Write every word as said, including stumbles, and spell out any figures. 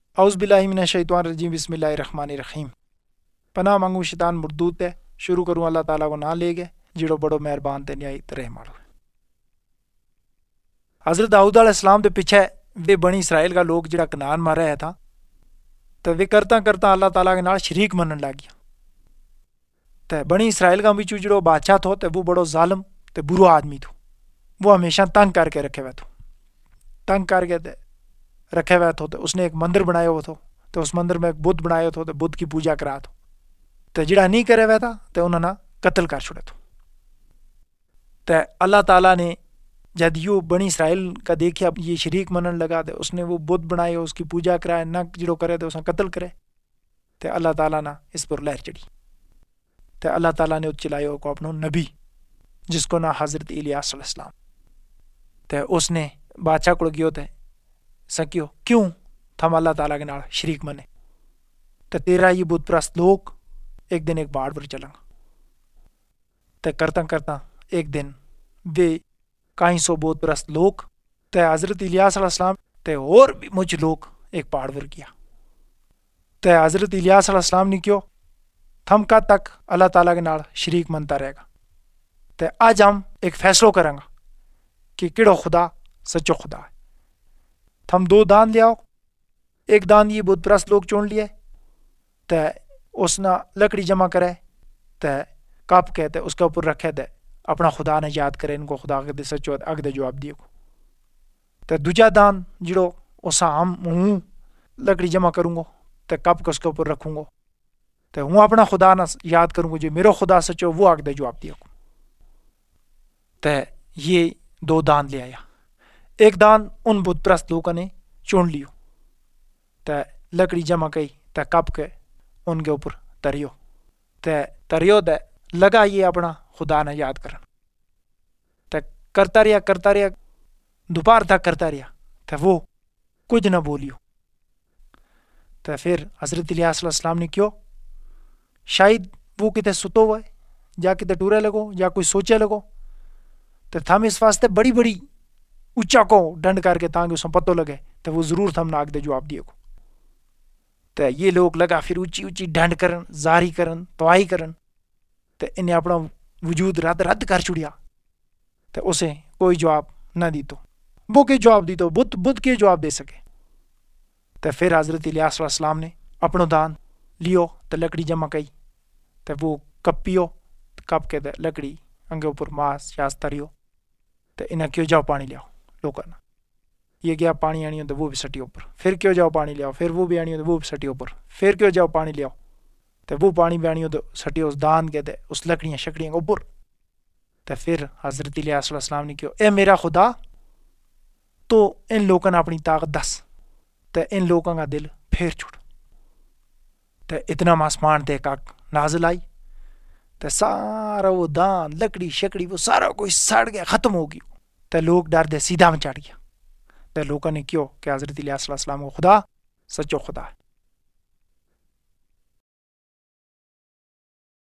اعوذ باللہ من الشیطان الرجیم، بسم اللہ الرحمن الرحیم۔ پناہ مانگوں شیطان مردود تے، شروع کروں اللہ تعالیٰ کو نام لے گئے جڑو بڑو مہربان تے نہایت رحم والو۔ حضرت داؤد علیہ السلام دے پیچھے وہ بنی اسرائیل کا لوگ جڑا کنعان مار رہا تھا، تو وہ کرتا کرتا اللہ تعالیٰ کے نال شریک منن لگ گیا۔ تے بنی اسرائیل کا بچوں جڑو بادشاہ تھو تے وہ بڑو ظالم تے برو آدمی تھو، وہ ہمیشہ تنگ کر کے رکھے ہوئے تھو، تنگ کر کے تے رکھے ہوئے تھو۔ تو اس نے ایک مندر بنایا ہوا تھو، تو اس مندر میں ایک بدھ بنایا تھو، تو بدھ کی پوجا کرا تھو، تو جڑا نہیں کرے ہوئے تھا تو انہوں نے قتل کر چھوڑے تھو۔ تو اللہ تعالیٰ نے جد یوں بنی اسرائیل کا دیکھا یہ شریک منن لگا، تو اس نے وہ بدھ بنائے، اس کی پوجا کرائے، نہ جڑو کرے تو اس نے قتل کرے، تو اللہ تعالیٰ نے اس پر لہر چڑھی۔ تو اللہ تعالیٰ نے چلایا کو اپنا نبی جس کو نا حضرت الیاس علیہ السلام، تو اس نے بادشاہ کو گیو تے سکیو کیوں تھم اللہ تعالیٰ کے نال شریک منے، تو تیرا یہ بت پرست لوگ ایک دن ایک باڑ پر چلیں گا۔ تو کرتا کرتا ایک دن وہ کہیں سو بت پرست لوگ تے حضرت الیاس علیہ السلام تے اور بھی مجھ لوگ ایک پہاڑ پر کیا۔ تے حضرت الیاس علیہ السلام نے کیوں تھم کد تک اللہ تعالیٰ کے نال شریک منتا رہے گا، تے آج ہم ایک فیصلہ کریں گا کہ کیڑو خدا سچو خدا ہے۔ تھم دو دان لیاؤ، ایک دان یہ بت پرست لوگ چون لیے، تے اس نے لکڑی جمع کرے، تے کپ کے تے اس کے اوپر رکھے، تے اپنا خدا نے یاد کرے، ان کو خدا کے دے سچو اگ دے جواب دیے کو۔ تے دوجا دان جڑو اسا ہم ہوں لکڑی جمع کروں گا، تے کپ کے اس کے اوپر رکھوں گا، تے ہوں اپنا خدا نہ یاد کروں گا جو میرا خدا سچو وہ اگ دے جواب دیے کو۔ تے یہ دو دان لے آیا، ایک دان ان بت پرست لوگوں نے چون لیو، تے لکڑی جمع کی، تے کپ کے ان کے اوپر تریو، تے تریو تے لگا یہ اپنا خدا نے یاد کرن، تے کرتا رہا کرتا رہا دوپہر تک کرتا رہا، تے وہ کچھ نہ بولیو۔ تے پھر حضرت الیاس علیہ السلام نے کیوں شاید وہ کتے ستو ہوئے یا کتے ٹورے لگو یا کوئی سوچے لگو، تے تھم اس واسطے بڑی بڑی اچا کو ڈنڈ کر کے تاکہ اس میں پتہ لگے، تو وہ ضرور تھم ناک دے جواب دیے کو۔ تو یہ لوگ لگا پھر اچھی اچھی ڈنڈ کرن، زاری کرن، توائی کرن، تو انہیں اپنا وجود رد رد کر چھڑیا، تو اسے کوئی جواب نہ دی، تو وہ کے جواب دی تو بدھ بدھ کے جواب دے سکے۔ تو پھر حضرت الیاس علیہ السلام نے اپنا دان لیو، تو لکڑی جمع کی، تو وہ کپ پیو، کپ کے لکڑی انگے اوپر ماس شاس تریو، تو انہیں کیوں جاؤ پانی لیاؤ لوگوں نے، یہ گیا پانی آنی ہو تو وہ بھی سٹی اوپر، پھر کیوں جاؤ پانی لیاؤ، پھر وہ بھی آنی ہو تو وہ بھی سٹی اوپر، پھر کیوں جاؤ پانی لیاؤ، تو وہ پانی بھی آنی ہو تو سٹی اس دان کے دے اس لکڑیاں شکڑیاں اوپر۔ تو پھر حضرت الیاس علیہ السلام نے کیوں اے میرا خدا تو ان لوگوں نے اپنی طاقت دس، تو ان لوگوں کا دل پھیر چھوڑ، تو اتنا آسمان تے کاک نازل آئی، تو سارا وہ دان لکڑی شکڑی وہ سارا کوئی سڑ گیا، ختم ہو گیا، تو لوگ ڈر دے سیدھا میں چڑھ گیا۔ تو لوگوں نے کیوں کہ حضرت الیاس علیہ السلام کو خدا سچو خدا ہے۔